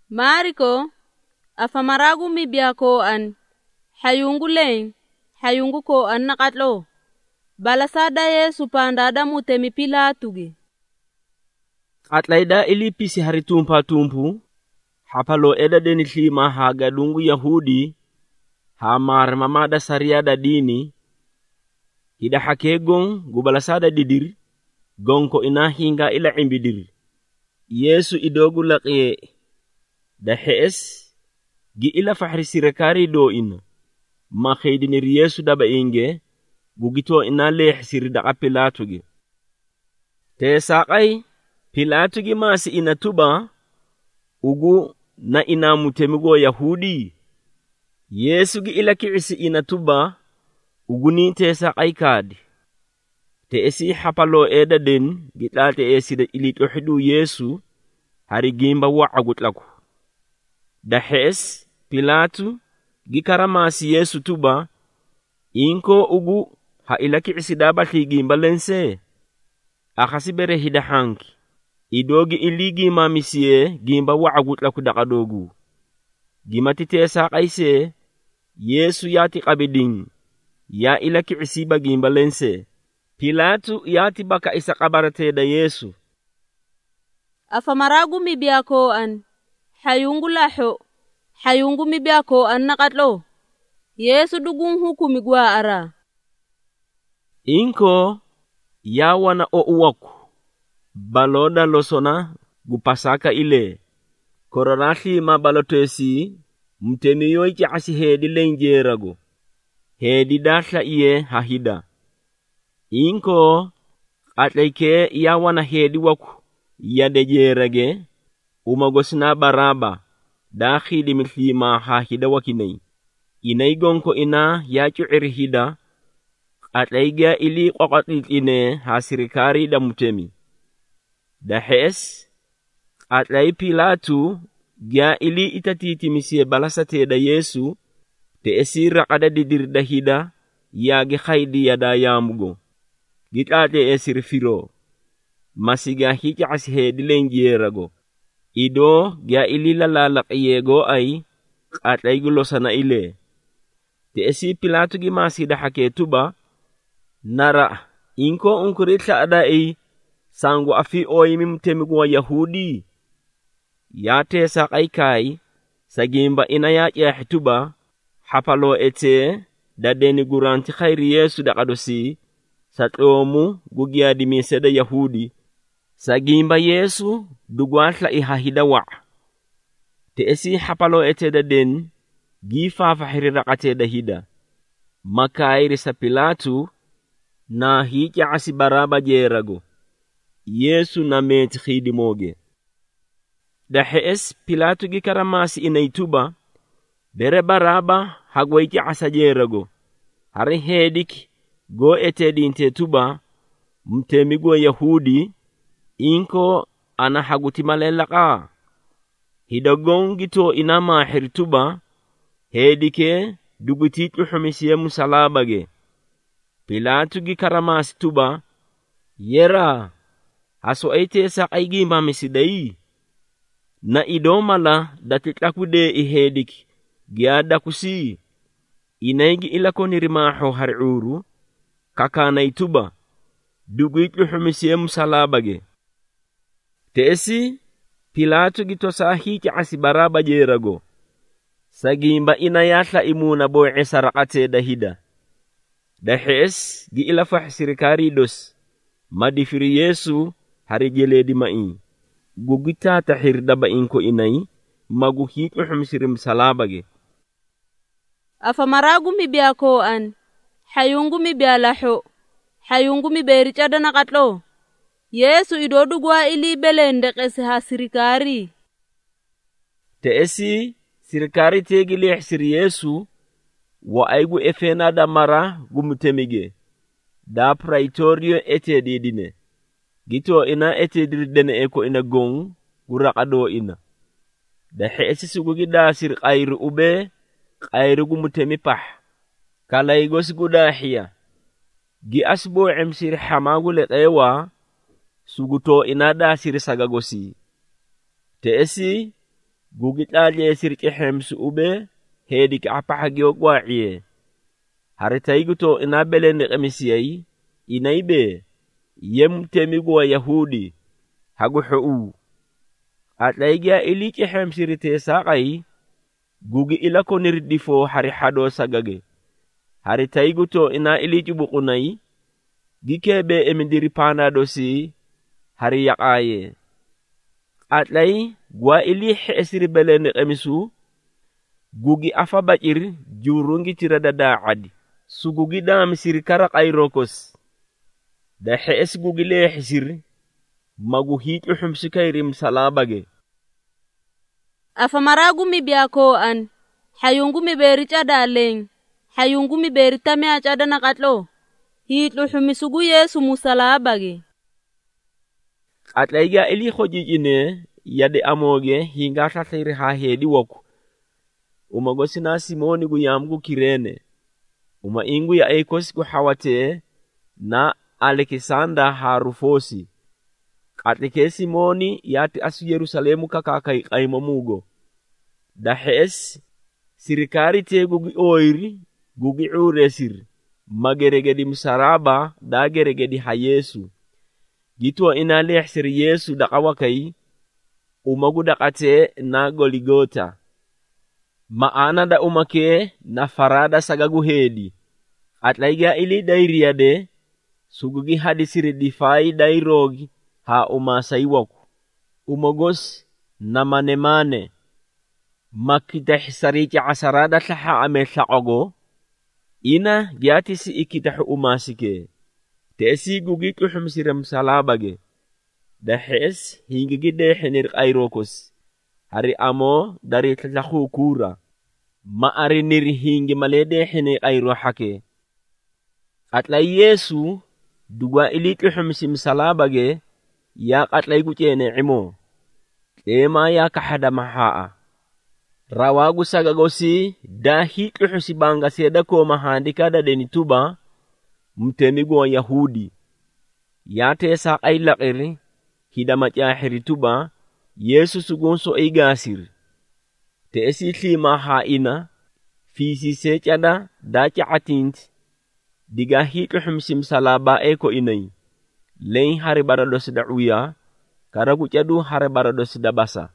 Mariko afamaragu mibyako an hayungu leng hayungu ko an nakatlo balasada Yesu pandada mutemi Pilatugi atlaida ilipisi hari tumpu hapalo eda deni hlima haga dungu Yahudi ha mar mamada sariada dini hida hakegon gubalasada didir gonko ina hinga ila imbidir Yesu idogu laqiye da hees gi ila fahri sirekari do ina ma khedinir Yesu daba inge gugito ina leh siri da Pilatugi te saqai Pilatugi masi ina tuba ugu na ina mutemigo Yahudi Yesu gi ila kiisi ina tuba uguni te saqai kadi te esi hapalo eda den gitlate esi da ilito hidu Yesu hari gimba wa agutlaku da hees Pilatu gikaramasi Yesu tuba inko ugu ha ila kiisi dabati gimba lense akhasibere hida hanki idogi iligi mamisiye gimba wa agutlaku dakadogu gimati te saqaise Yesu yati qabidin ya ila kiisi ba gimba lense Pilatu yati baka isa kabarate da Yesu afamaragu mibyako an hayungu laho hayungu mibyako an nakatlo Yesu dugun hukumi gwa ara inko ya wana o uwaku baloda losona gupasaka ile kororashi ma balotesi mtemi yoiki asi hedi lenjerago hedi dasha iye hahida inko atlaike ya wana hedi waku yadejerage umagosina Baraba dakhili mitlima hahida wakinai inaigonko ina ya chuirhida atlaiga ili qaqatitine hasirikari da mutemi da hees atlai Pilatu gya ili itatiti misie balasate da Yesu te esira kada didir da hida yagi khaydi yada yamugo gitate esir firo masiga hiki ashe dilenjerago ido gya ili lalalaqiyego ay atlai gulo sana ile te esi Pilatu gi masida haketuba nara inko unkuritla ada sangu afi oimi mtemigo Yahudi yate saqai kai sagimba ina ya hituba hapalo ete dadeni guranti khairi Yesu da qadosi satlomu gugia di miseda Yahudi sagimba Yesu dugwatla ihahida wa te esi hapalo ete daden gifa fahiri raqate da hida makairi sa Pilatu na hiki asi Baraba jerago Yesu na meti khidi moge da hees Pilatu gi karamasi inaituba bere Baraba hagwaiki asa jerago hari hedik go etedinte tuba mtemigo Yahudi inko ana haguti malelaka hidagongito inama hirtuba hedike duguti tuhumisiye musalabage Pilatu gi karamasi tuba yera aso aite saqai gi mamisidai na idomala datitlakude ihedik giada kusi inaigi ilakoni rimaho har'uru kakana ituba duguit luhumisiye musalabage teesi Pilatu gito sahi ki asi Baraba jerago sagimba inayatla imuna boe sarakate dahida dahes gi ilafah sirikari dos madifiri Yesu hari jeledi mai gugita tahir daba inko inai maguhi uhumsirim salabage afamaragu mibyako an hayungu mibyalaho hayungu miberichada nakatlo Yesu idodugwa ili belende qese hasirikari teesi sirikari tegili ihsir Yesu wa aigu efena da mara gumutemige da praetorio etedidine gito ina etedirden eko ina gong guraqado ina da heesi sugugi da sir qayru ube qayru gumutemi pah kalaygos gudahiya gi asbo emsir hamagule ewa suguto ina da sir sagagosi teesi gugitaalee sirqi hemsu ube hedik apahagyo gwaaciye hari tayguto ina belende qamisiyay inaybe yemtemigo yahudi hagu xuu atlayga iliki hemsirite saqay gugi ilako nirdifo hari hado sagage hari tayguto ina iliki buqunay gikebe emindiri pana dosi hari yaqaye atlay gwa ili hesiri belende qamisu gugi afa bacir jurungi tirada daadi sugugi dam sir kara qayrokos da hes gugi le hisir magu hitu humsikairim salabage afa maragu mi biako an hayungu mi beri cadaleng hayungu mi beri tame acada nakatlo hitu humisugu Yesu musalabage atlayga ili khojijine yade amoge hinga tatayri ha hedi woku umagosina Simoni gu yamgu kirene uma ingu ya ekos gu hawate na Alexander harufosi katlike Simoni yati asu Yerusalemu kakakai qaymamugo da hes sirikari te gugi oiri gugi uresir mageregedi musaraba da geregedi ha Yesu gitu ina lehsir Yesu da kawakai umagu daqate na Goligota maana da umake na farada sagagu hedi atlayga ili dairiyade sugugi hadisiri difai dairogi ha umasaiwaku umogos na manemane makita hisariki asarada tlaha ame tlaogo ina giatisi ikitahu umasike tesi gugi kuhumsiram salabage da hes hingigide henir qayrokos hari amo dari tlahu kura maari nir hingi malede hene qayro hake atlay Yesu dugwa iliki humsim salabage ya qatlay gucene imo ema ya kahada mahaa rawagu sagagosi dahi kuhusibanga seda ko mahandika da denituba mtemigo Yahudi yate sa qaylaqiri hidama jahirituba Yesu sugonso igasir te esitli mahaina fisi secada daci atint diga hitu humsim salaba eko inay lein hari barados da'uya karagu cadu hari barados dabasa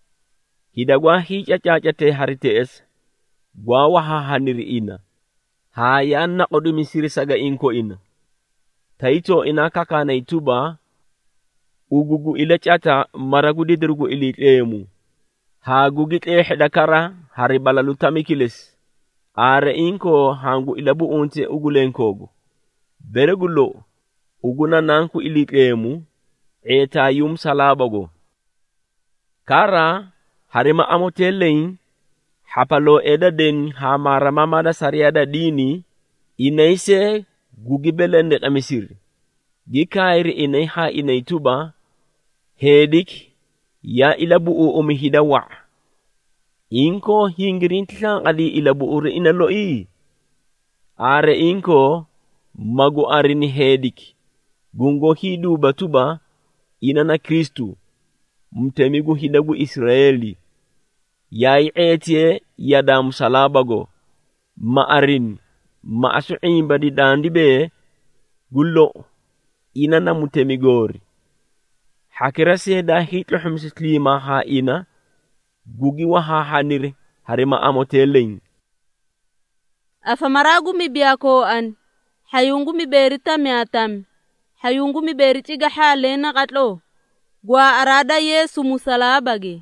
hidagwa hica cacate hari tees gwa waha hanir ina hayan na kodu misiri saga inko ina taito ina kaka na ituba ugugu ila cata maragu didirgu ili emu ha gugit dakara hari balalu tamikiles are inko hangu ilabu unte ugulenkogo beregulo uguna nanku ili emu eta yum salabago kara harima amotelein hapalo eda den ha maramama da sariada dini inaise gugibelende kamisir gikairi inai ha inaituba hedik ya ilabu umihidawa inko hingirin tlang ali ilabu ure inaloi are inko magu arini hedik gungo hidu batuba inana Kristu mtemigu hidagu Israeli yai etie yadam salabago ma arin ma asu'in badi dandibe gullo inana mutemigori hakirase da hitlo humsislima ha ina gugi waha hanire harima amotelein afa maragu mi biako an hayungu mi berita miatam hayungu mi beriti ga halena qatlo gwa arada Yesu musalabage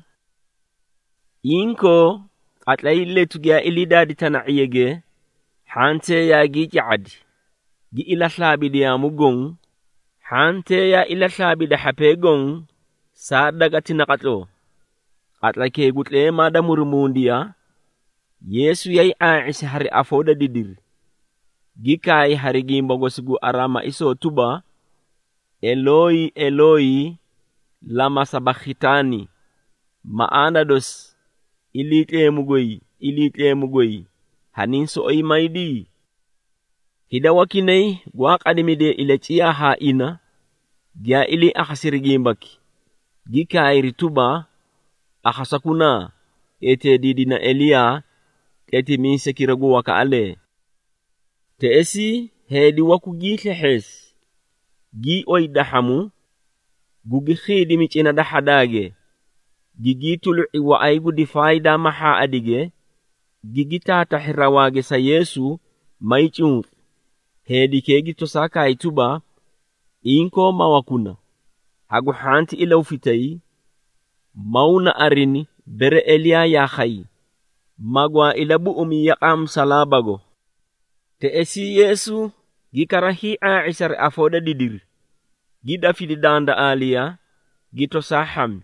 inko atlay letugia ilida ditana'iyege hante ya gijadi gi ila slabi dia mugon hante ya ila slabi da hapegon sa daga tinaqatlo atlake gutle mada murmundia Yesu yai aisha hari afoda didir gikai hari gimbogo sugu arama iso tuba Eloi Eloi lama sabakhitani maana dos ilite mugoi hanin so ay maidi hidawakinay gwa qadimide ilaciya ha ina gya ili akhasir gimbaki gika irituba akhasakuna ete didina Eliya eti minse kiragu waka ale. Te esi hedi waku gitle hes. Gi oy dahamu. Gugi khidi michina dahadage. Gigi tulu'i wa aigu difaida maha adige. Gigi tata hirawage sa Yesu maichunf. Hedi kegi tosaka ituba. Inko mawakuna. Hagu hanti ila ufitai. Mauna arini bere Eliya ya khai. Magwa ilabu umiyaqam salabago. Te esi Yesu gikarahi Aisar afoda didir. Gida fididanda alia gito saham.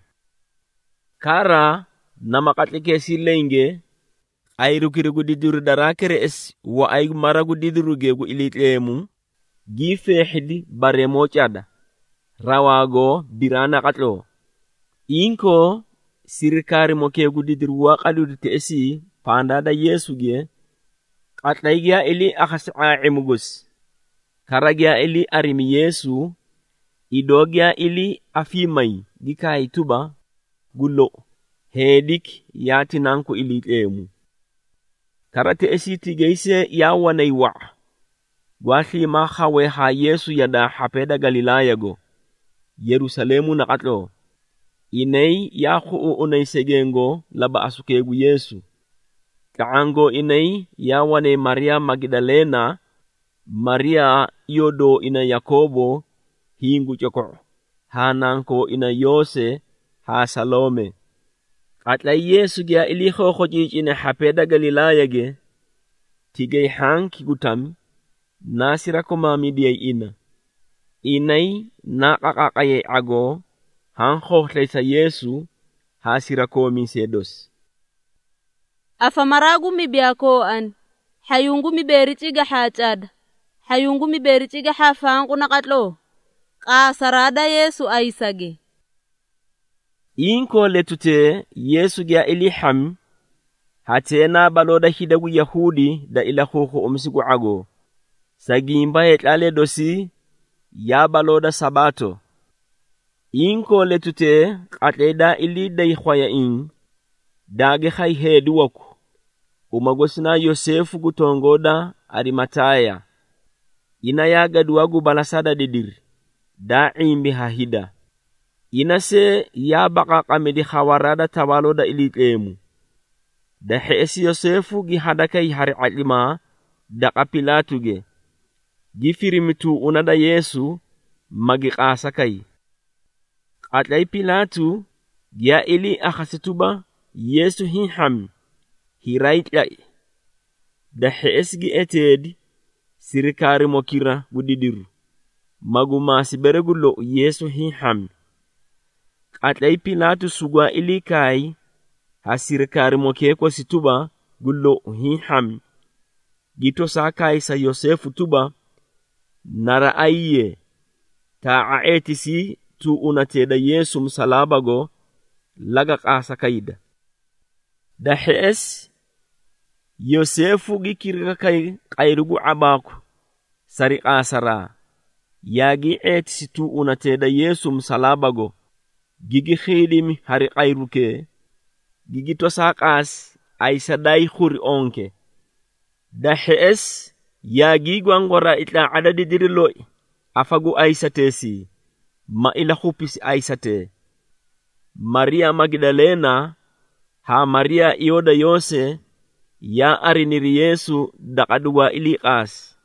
Kara namakatlike silenge airu kirigu didiru darakere es wa aigu maragu didiru gegu ilitlemu gife hidi baremo chada. Rawago birana katlo. Inko sirikari mokegu didiru wa kaludu te esi pandada Yesu ge katlaigya ili akhasa imugus. Karagya ili arimi Yesu idogya ili afimai gika ituba gulo hedik yati nanku ilitlemu. Karate esi tigeise yawanay wa. Gwathi ma khawe ha Yesu yada hapeda Galilaya go. Yerusalemu na katlo. Inay yakhu unay segengo laba asukegu Yesu. Kaango inay yawane Maria Magdalena, Maria yodo ina Yakobo, hingu choko. Hananko ina Yose, ha Salome. Atla Yesu gya ilikho khojich ina hapeda Galilaya ge. Tigay hanki gutam, nasira komami diay ina. Inay nakakakaye ago, hankho sa Yesu, hasira komi sedos. Afamaragu mibiyako an. Hayungu miberitiga hachad. Hayungu miberitiga hafangu nakatlo. Sarada Yesu aisage. Inko letute Yesu gya iliham. Hatena baloda hidagu Yahudi da ilahuhu umsigu ago. Sagimba etlale dosi ya baloda sabato. Inko letute atleda ili daikhwaya in. Dage khai hedu waku. Umagosina Yosefu gutongoda Arimataya. Inayaga duwagu balasada didir. Daimbi hahida. Inase ya baka kamedi khawarada tawaloda ilitlemu. Da heesi Yosefu gihadakai hari alima daka Pilatuge. Gifirimitu unada Yesu magiqasakai. Atlay Pilatu gya ili akhasituba Yesu hinham. Hiraitlai. Da heesgi eted sirikari mokira gudidiru. Maguma siberegulo Yesu hinham. Atlay Pilatu sugwa ilikai hasirikari mokeko situba gulo hinham. Gito sakai sa Yosefu tuba nara aiye taa etisi tu unateda Yesu msalabago laga kasa kaida. Da hees Yosefu gikirga kairugu abaku sari asara. Yagi etisi tu unateda Yesu msalabago gigi khidim hari kairuke. Gigi tosakas aisadai khuri onke. Da hees yagi gwangora itla adadi diriloi afagu aisatesi ma ila khupisi aisate. Maria Magdalena ha Maria ioda Yose ya ariniri Yesu dakaduwa ilikas.